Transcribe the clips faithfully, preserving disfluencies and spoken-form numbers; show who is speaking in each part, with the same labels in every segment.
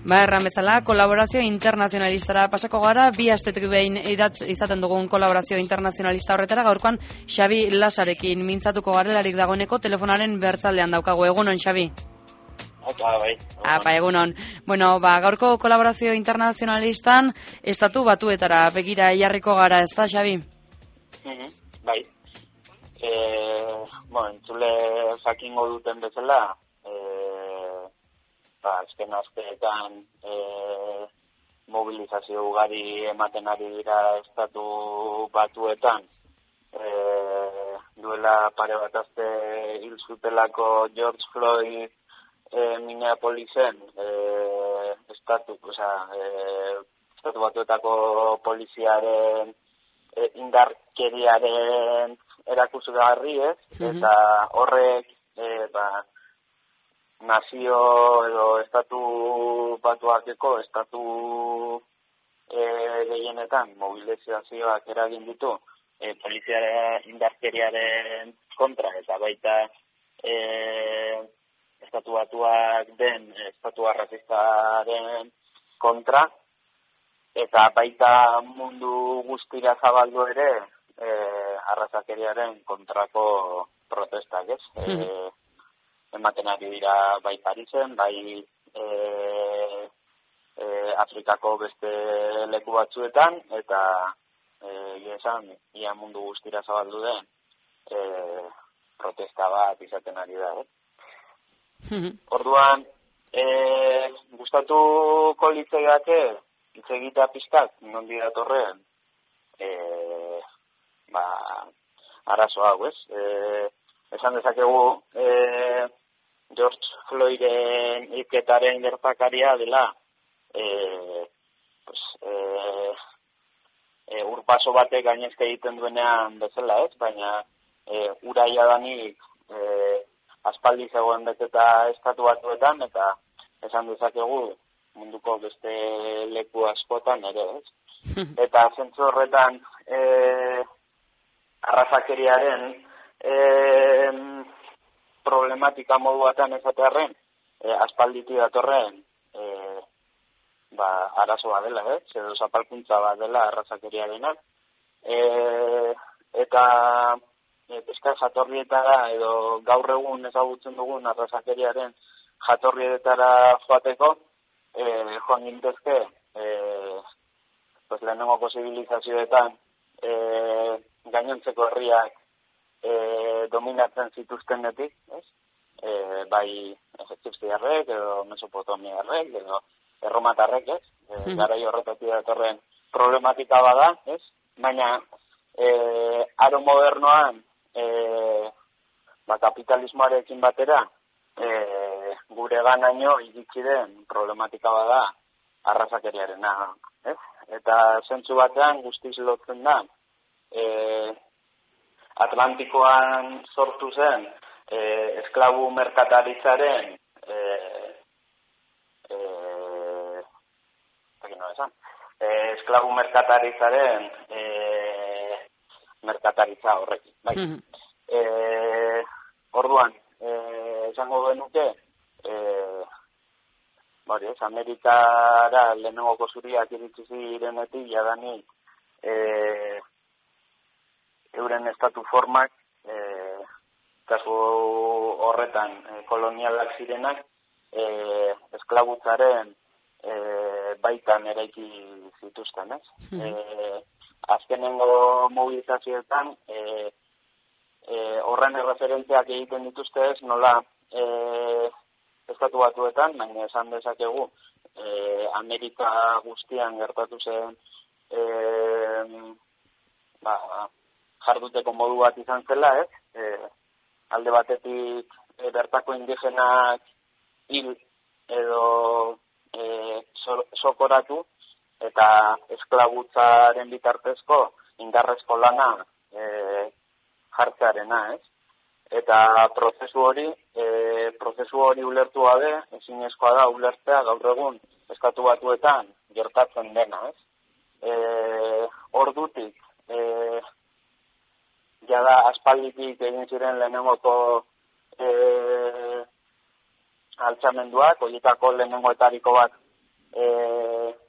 Speaker 1: Ba, erran bezala, kolaborazio internazionalistara pasako gara, bi astetik behin idatz izaten dugun kolaborazio internazionalista horretara, gaurkoan Xabi Lasarekin mintzatuko garelarik dagoeneko telefonaren bertzaldean daukagu. Egunon, Xabi?
Speaker 2: Apa, bai.
Speaker 1: Apa, egunon. Bueno, ba, gaurko kolaborazio internazionalistan estatu batuetara begira jarriko gara, ez da, Xabi?
Speaker 2: Mm-hmm, bai. E, bueno, entzule jakingo duten bezala, e, ba, azken asteetan e, mobilizazio ugari ematen ari dira estatu batuetan, e, duela pare bat aste hil zutelako George Floyd E, Minneapolisen e, estatu, oza, e, estatu batuetako poliziaren e, indarkeriaren erakusgarri, ez? Mm-hmm. Eta horrek e, ba, nazio edo estatu batuakeko estatu e, gehienetan mobilizazioak eragin ditu e, poliziaren indarkeriaren kontra, eta baita e, estatu batuak den estatu arrazistaren kontra, eta baita mundu guztira zabaldu ere e, arrazakeriaren kontrako protestak, ez? Mm. E, ematen ari dira bai Parisen, bai e, e, Afrikako beste leku batzuetan, eta e, esan, ia mundu guztira zabaldu den e, protesta bat izaten ari da, ez? Orduan, e, gustatuko litzaiake hitz egitea pizkat, nondi datorren, e, ba, arazo hau, ez? E, esan dezakegu e, George Floyden hilketaren gertakaria dela e, pues, e, e, urpaso batek gainezka egiten duenean bezala, ez? Baina e, uraia danik e, aspaldi zegoen beteta estatu batuetan, eta esan dezakegu munduko beste leku askotan ere, ez? Eta zentzu horretan e, arrazakeriaren e, problematika moduatan ezatearren, e, aspalditi datorren e, ba, arazoa dela, ez? Edo zapalkuntza bat dela arrazakeriarena. E, eta Eska jatorrietara edo gaur egun ezagutzen dugun arrazakeriaren jatorrietara joateko, e, joan gintezke, e, pues, lehenengo posibilizazioetan e, gainontzeko herriak e, dominatzen zituztenetik, ez? E, bai egipziarrek edo mesopotamiarrek edo erromatarrek, ez? E, mm. Garai horretatik datorren problematika bada, ez? Baina e, aro modernoan E, ba, kapitalismoarekin batera e, gure ganaino iritsi den problematika bada arrazakeriarena, ez? Eta zentzu batean guztiz lotzen da e, Atlantikoan sortu zen e, esklabu merkataritzaren e, e, no esan, e, esklabu merkataritzaren e, merkataritza horrekin, bai. Mm-hmm. E, orduan, e, esango genuke, e, bari ez, Amerikara lehenengoko zuriak iritsi zirenetik, jadanik, e, euren estatu formak, e, kasu horretan e, kolonialak zirenak, e, esklabutzaren e, baitan eraiki zituzten, ez? Mm-hmm. E, azkenengo mobilizazioetan e, e, horren erreferentziak egiten dituzte ez, nola e, estatu batuetan, baina esan dezakegu e, Amerika guztian gertatu zen e, ba, jarduteko modu bat izan zela, ez? E, alde batetik e, bertako indigenak hil edo e, sokoratu, eta esklabutzaren bitartezko indarrezko lana e, jartzearena, ez? Eta prozesu hori, e, prozesu hori ulertu gabe, ezinezkoa da ulertzea gaur egun estatu batuetan gertatzen dena, ez? E, ordutik, e, jada aspalditik egin ziren lehenengoko e, altxamenduak, horietako lehenengoetariko bat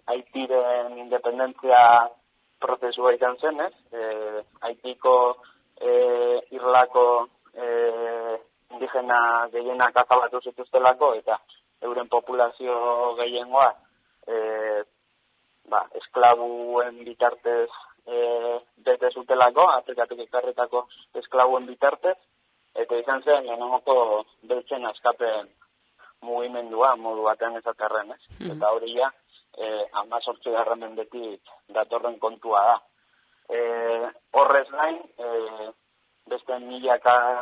Speaker 2: Haitiren independentzia prozesua izan zen, ez? E, Haitiko e, irlako e, indigena gehienak akabatu zituztelako eta euren populazio gehiengoa e, ba, esklabuen bitartez e, bete zutelako, Afrikatik ekarritako esklabuen bitartez, eta izan zen lehenengoko beltzen askapen mugimendua modu batean ezaterren, ez? Mm. Eta hori ja, eh, amazortzi garren mendetik datorren kontua da. Eh, horrez gain, eh, beste milaka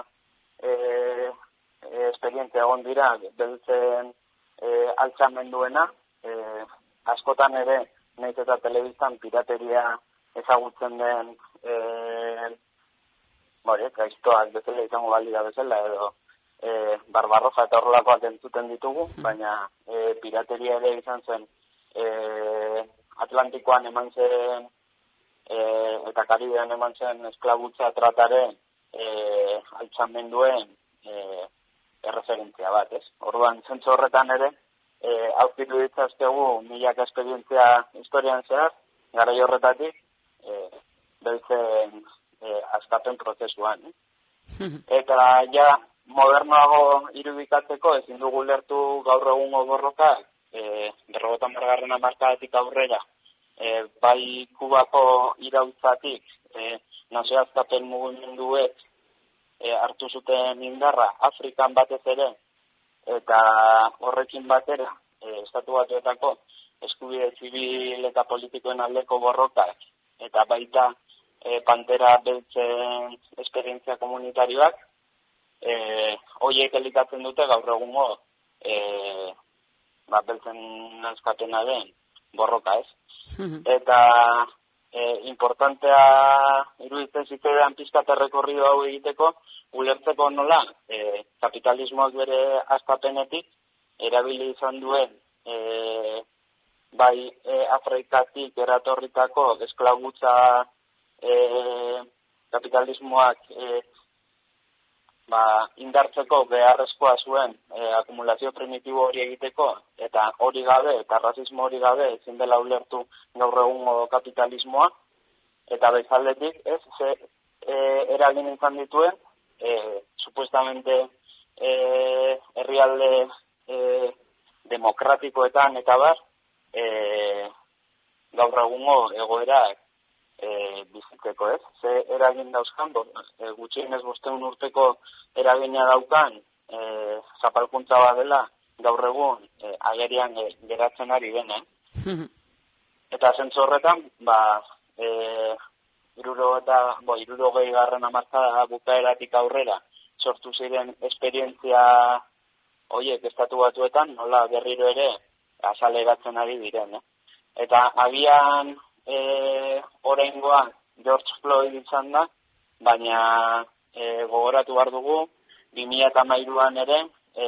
Speaker 2: eh, esperientzia egon dira beltzen eh, altxamenduena, eh, askotan ere, nahiz eta telebistan pirateria ezagutzen den eh, bore, gaiztoak bezala izango balida bezala, edo e, barbarroja eta horrelakoak entzuten ditugu, baina e, pirateria ere izan zen e, Atlantikoan eman zen e, eta Karibean eman zen esklabutza trataren e, altxamenduen e, erreferentzia bat, ez? Orduan, zentzu horretan ere, e, aurkitu ditzazkegu milaka esperientzia historian zehar, garai horretatik, e, beltzen e, askapen prozesuan. Eh? Eta ja, modernoago irudikatzeko ezin dugu lertu gaur egungo borroka, e, berrogeita hamargarren hamarkadatik aurrera, e, bai Kubako iraultzatik, e, nazio askapen mugimenduek e, hartu zuten indarra Afrikan batez ere, eta horrekin batera, e, estatu batuetako eskubide zibil eta politikoen aldeko borrokak, eta baita e, pantera beltzen esperientzia komunitarioak, e, hoiek elikatzen dute gaur egungo e, ba, beltzen askapena den borroka, ez? Eta e, importantea iruditzen zitzaidan pizkat errekorrido hau egiteko, ulertzeko nola e, kapitalismoak bere askapenetik erabili izan duen e, bai e, Afrikatik eratorritako esklabutza e, kapitalismoak e, ba, indartzeko beharrezkoa zuen e, akumulazio primitibo hori egiteko, eta hori gabe, eta rasismo hori gabe, ezin dela ulertu gaur egungo kapitalismoa, eta bezaldetik, ez, ze e, eragin izan dituen, e, supuestamente e, herrialde e, demokratikoetan eta bar, e, gaur egungo egoerak e, bizitzeko, ez? Ze eragin dauzkan, e, gutxienez bosteun urteko eragina daukan e, zapalkuntza bat dela gaur egun e, agerian e, geratzen ari dena. Eta zentzu horretan, ba, e, iruro eta, bo, iruro gehi garren hamarkada bukaeratik aurrera sortu ziren esperientzia horiek estatu batuetan, nola berriro ere azaleratzen ari diren. Eh? Eta agian e, oraingoan George Floyd izan da, baina e, gogoratu behar dugu, bi mila hamairuan ere e,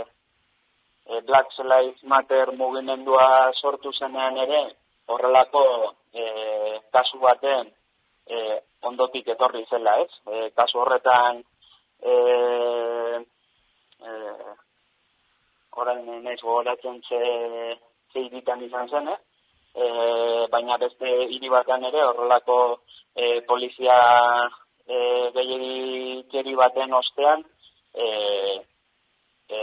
Speaker 2: e, Black Lives Matter mugimendua sortu zenean ere, horrelako e, kasu baten e, ondotik etorri zela, ez? E, kasu horretan e, e, orain nahiz gogoratzen ze, ze hiritan izan zen, eh? E, baina beste hiri batean ere horrelako e, polizia e, gehiagikeri baten ostean e, e,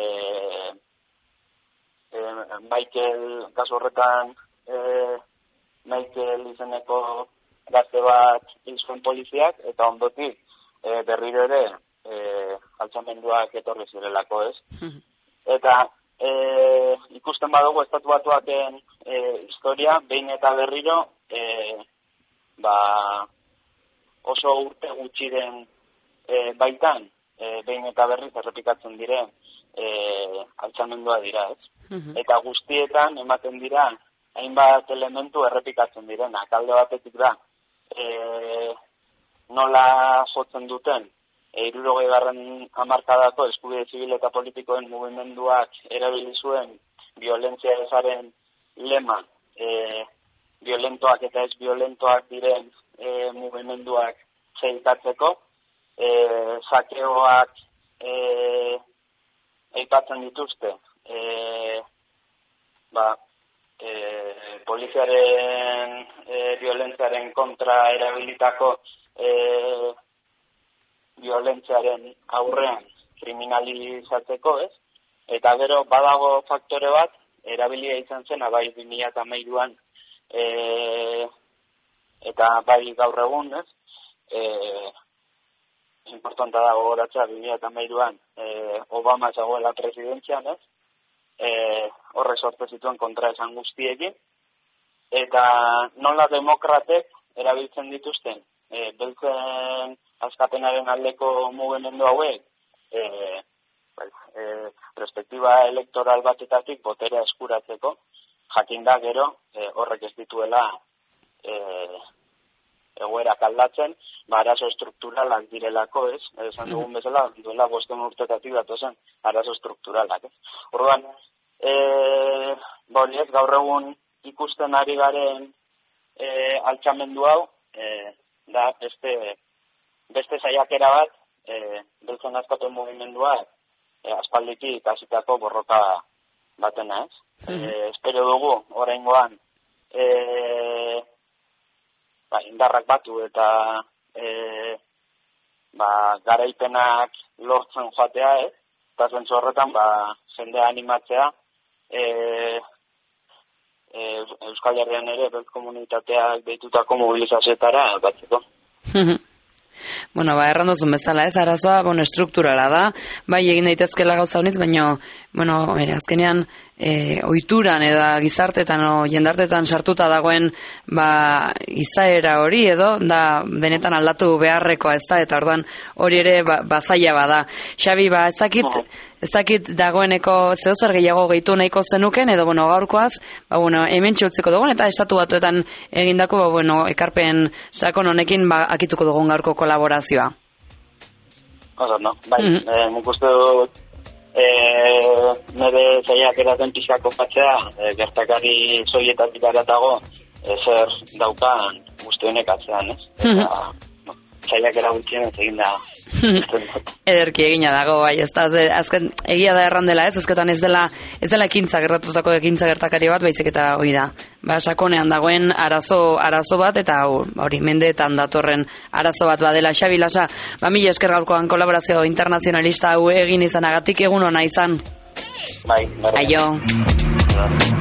Speaker 2: e, Michael, kasu horretan e, Michael izeneko gazte bat hil zuen poliziak, eta ondotik e, berriro ere e, altxamenduak etorri zirelako, ez? Eta e, ikusten badugu estatu batuaken e, historia, behin eta berriro e, ba, oso urte gutxiren e, baitan, e, behin eta berriz errepikatzen diren e, altxamendua dira, ez? Eta guztietan ematen dira hainbat elementu errepikatzen direnak. Alde batetik da, e, nola jotzen duten, hirurogei garren hamarkadako eskubide zibil eta politikoen mugimenduak erabili zuen violentzia ezaren lema, e, violentoak eta ez violentoak diren e, mugimenduak zeikatzeko, e, sakeoak e, aipatzen dituzte, e, ba, e, poliziaren e, violentziaren kontra erabilitako e, violentziaren aurrean kriminalizatzeko, ez? Eta gero badago faktore bat, erabilia izan zen, bai bi mila hamairuan e, eta bai gaur egun, ez? E, importanta da gogoratzea bi mila hamairuan e, Obama zagoela presidentzian, ez? E, horre sortu zituen kontra esan guztiekin, eta nola demokratek erabiltzen dituzten e, beltzen askapenaren aldeko mugimendu hauek e, pues, e, perspektiba elektoral batetatik boterea eskuratzeko, jakinda gero e, horrek ez dituela e, egoerak aldatzen, ba, arazo estrukturalak direlako, ez? Esan dugun bezala, duela bosten urtetatik datozen arazo estrukturalak, ez? Orduan, e, ba, hori ez, gaur egun ikusten ari garen e, altxamendu hau, e, da beste, beste saiakera bat, e, beltzen askapen mugimendua, e, aspalditik hasitako borroka batena, ez? E, espero dugu, oraingoan, e, ba, indarrak batu eta e, ba, garaipenak lortzen joatea, ez? Eta zentzu horretan, ba, jendea animatzea, e, e, Euskal Herrian ere belt komunitateak deitutako mobilizazioetara batzeko.
Speaker 1: Bueno, ba, errandozun bezala, ez, arazoa, bueno, estrukturala da, bai egin daitezkela gauza honitz, baina, bueno, e, azkenean, e, ohituran eda gizartetan o jendartetan sartuta dagoen, ba, izaera hori edo, da, benetan aldatu beharrekoa, ez da, eta orduan hori ere, ba, bazaila bada. Xabi, ba, ez dakit, ez dakit dagoeneko zeozer gehiago gehitu nahiko zenuken, edo, bueno, gaurkoaz, ba, bueno, hemen txutziko dugun, eta estatu batuetan egindako, ba, bueno, ekarpen sakon honekin, ba, akituko dugun gaurko kolaborazioa.
Speaker 2: Oso, no, bai, mm -hmm. e, muk uste dut, e, nire zaiak eraten pixako patzea, e, gertakari zoietatik aratago, e, zer daukan guzti honek atzean, ez? Eta, mm -hmm. no, zaiak eragutien ez egin da.
Speaker 1: Ederki egina dago, bai, ez da, azken, egia da errandela, ez, ezketan ez dela, ez dela ekintza gertatutako ekintza gertakari bat, baizik eta hori da. Ba, sakonean dagoen arazo, arazo bat, eta hori, mendeetan datorren arazo bat badela. Xabi Lasa, ba, mila esker gaurkoan kolaborazio internazionalista hau egin izanagatik, egun ona izan.
Speaker 2: Bai, bai.
Speaker 1: Aio.